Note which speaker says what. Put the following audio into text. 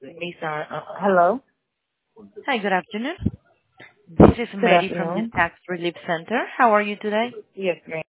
Speaker 1: Lisa, hello.
Speaker 2: Hi, good afternoon. This is
Speaker 1: Good
Speaker 2: Mary from the
Speaker 1: afternoon.
Speaker 2: Tax Relief Center. How are you today?
Speaker 1: Yes, ma'am.